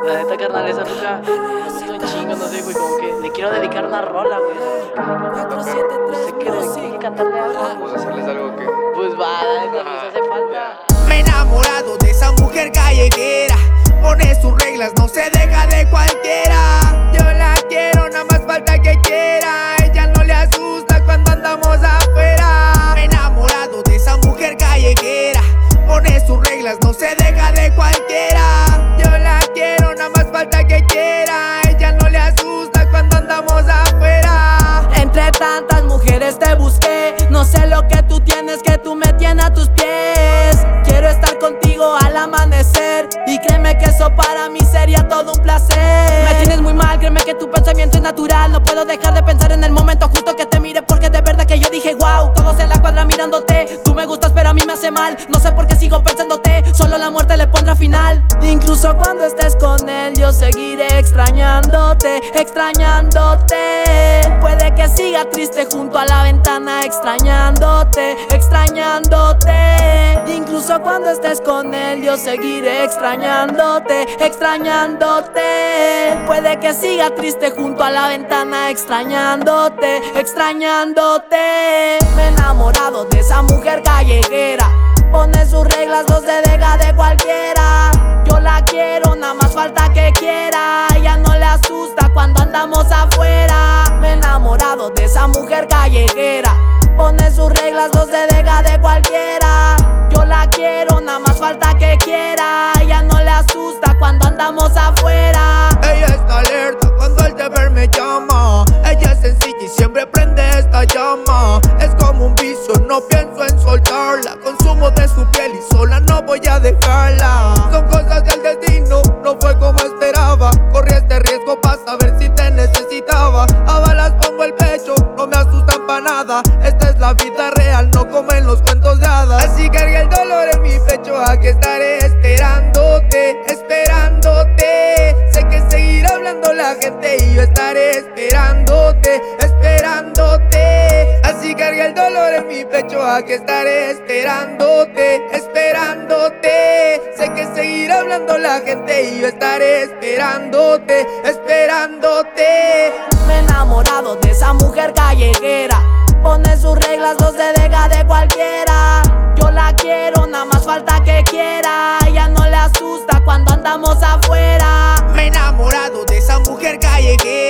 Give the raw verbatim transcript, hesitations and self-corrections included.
La neta, carnal, esa nunca me gustó un chingo, no sé, güey, como que le quiero dedicar una rola, güey. cuatro siete No sé qué, hay que cantarle algo. Vamos a hacerles algo que... Pues va, neta, nos hace falta. Me he enamorado de esa mujer callejera, pone sus reglas, no se deja de cualquiera. Yo la quiero, nada más falta que quiera. Ella no le asusta cuando andamos afuera. Me he enamorado de esa mujer callejera, pone sus reglas, no se deja de cualquiera. Yo la quiero, nada más falta que quiera. Ella no le asusta cuando andamos afuera. Entre tantas mujeres te busqué, no sé lo que tú tienes, que tú me tienes a tus pies. Quiero estar contigo al amanecer, y créeme que eso para mí sería todo un placer. Me tienes muy mal, créeme que tu pensamiento es natural. No puedo dejar de pensar en el momento justo que te mire, porque de verdad que yo dije wow, todos en la cuadra mirándote. Tú me gustas pero a mí me hace mal, no sé por qué sigo pensándote, solo la muerte le pondrá final. Incluso cuando estés con él yo seguiré extrañándote, extrañándote. Puede que siga triste junto a la ventana extrañándote, extrañándote. Incluso cuando estés con él yo seguiré extrañándote, extrañándote. Puede que siga triste junto a la ventana extrañándote, extrañándote. Me he enamorado de esa mujer callejera, pone sus reglas, no se deja de cualquiera. Yo la quiero, nada más falta que quiera. Ella no le asusta cuando andamos afuera. Me he enamorado de esa mujer callejera, pone sus reglas, no se deja de cualquiera. Yo la quiero, nada más falta que quiera. Ella no le asusta cuando andamos afuera. Ella está alerta cuando el deber me llama. Ella es sencilla y siempre prende esta llama. Es como un vicio, no pienso en soltarla. Consumo de su piel y sola no voy a dejarla. Son cosas del destino, no fue como esperaba. Corrí este riesgo para saber si te necesitaba. A balas pongo el pecho, no me asustan pa' nada. Esta es la vida real, no como en los cuentos de hadas. Así cargué el dolor en mi pecho, aquí estaré esperándote, esperándote. Sé que seguirá hablando la gente y yo estaré esperándote, esperándote. Así cargué el dolor en mi pecho, aquí estaré esperándote, esperándote. Sé que seguirá hablando la gente y yo estaré esperándote, esperándote. Me he enamorado de esa mujer callejera, pone sus reglas, no se deja de cualquiera. Yo la quiero, nada más falta que quiera. Ella no le asusta cuando andamos afuera. Me he enamorado de esa mujer callejera,